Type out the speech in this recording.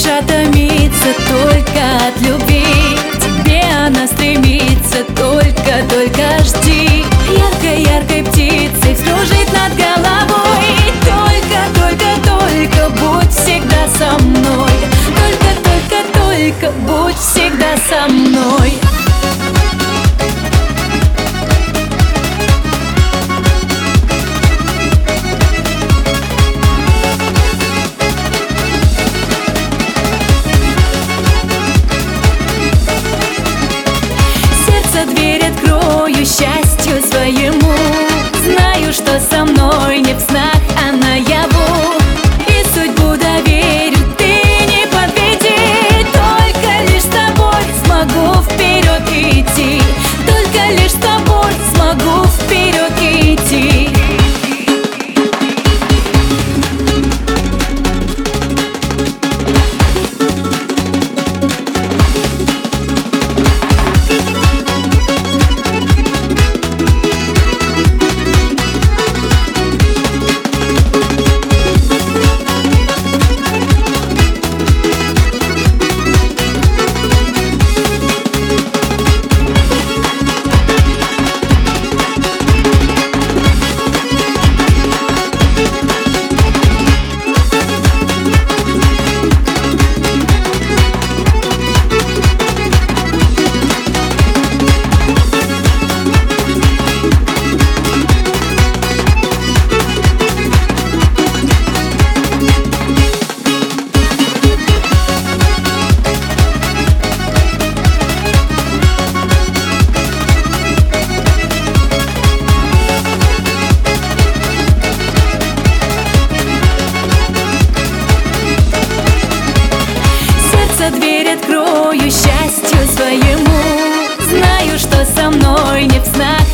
душа томится только от любви. К тебе она стремится, только жди. Яркой птицей вскружить над головой. Только будь всегда со мной. Только будь всегда со мной. Дверь открою счастью своему. Знаю, что со мной не в снах, а наяву. И судьбу доверю, ты не подведи. Только лишь с тобой смогу вперед идти. Только лишь с тобой смогу вперед идти. Дверь открою счастью своему. Знаю, что со мной не в снах,